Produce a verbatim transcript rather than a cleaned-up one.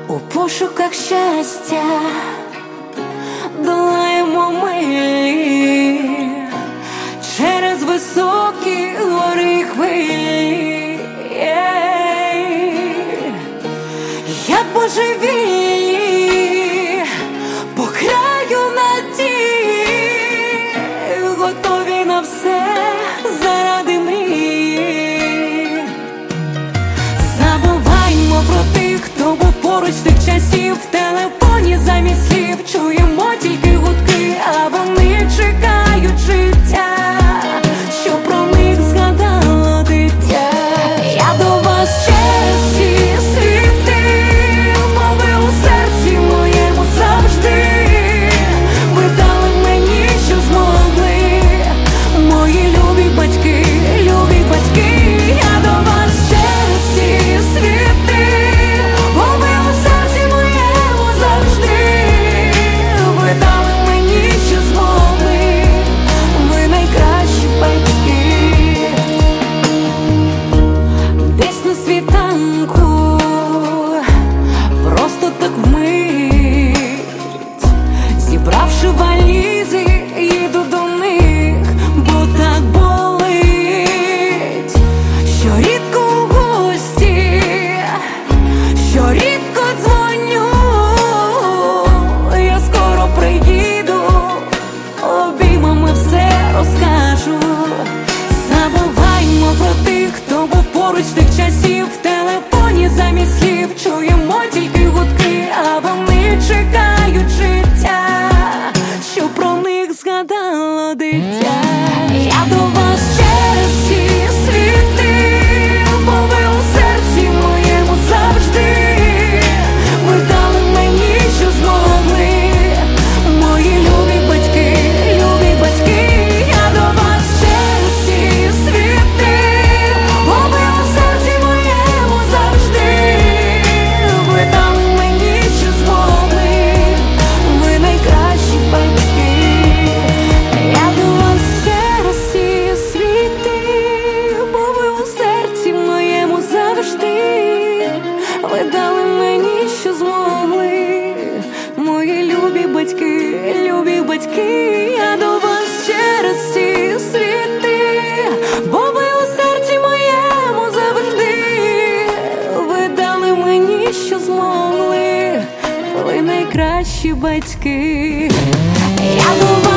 У пошуках щастя долаємо милі через високі гори й хвилі. Як божевільні по краю надії, готові на все заради мрії. Забуваймо про тих, хто був поруч тих часів. В телефоні замість слів чуємо тільки гудки, а вони чекають життя, що про них згадало дитя. Я до вас через всі світи, бо ви у серці моєму завжди. Ви дали мені, що змогли, мої любі батьки, любі батьки. Я до вас через всі світи, бо ви у серці моєму завжди. Ви дали мені, що змогли, ви найкращі батьки. Десь на світанку, просто так вмить, зібравши валізи, їду до них, бо так болить. Що рідко у гості, що рідко дзвоню, я скоро приїду, обіймами все розкажу. Забуваймо про тих, хто був поруч тих часів. В телефоні замість слів чуємо тільки гудки, а вони чекають життя, що про них згадало дитя. Я до вас через всі світи, бо ви у серці моєму завжди. Ви дали мені, що змогли, мої любі батьки, любі батьки. Я до вас через всі світи, бо ви у серці моєму завжди. Ви дали мені, що змогли, ви найкращі батьки. Я до вас через всі світи, бо ви у серці моєму завжди. Ви дали мені, що змогли, мої любі батьки, любі батьки. Я до вас через всі світи, бо ви у серці моєму завжди. Ви дали мені, що змогли, ви найкращі батьки. Я до вас